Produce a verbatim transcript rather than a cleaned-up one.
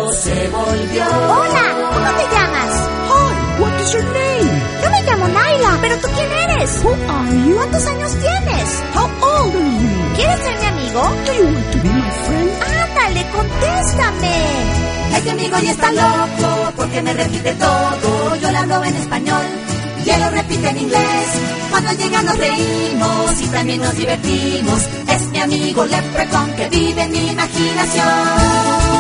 loco se volvió. Hola, ¿cómo te llamas? Hi, what is your name? Yo me llamo Naila, pero ¿tú quién eres? Who are you? ¿Cuántos años tienes? How old are you? ¿Quieres ser mi amigo? Do you want to be my friend? Ándale, contéstame. Este amigo ya está loco porque me repite todo. Yo le hablo en español y él lo repite en inglés. Cuando llega nos reímos y también nos divertimos. Es mi amigo Leprechaun que vive en mi imaginación.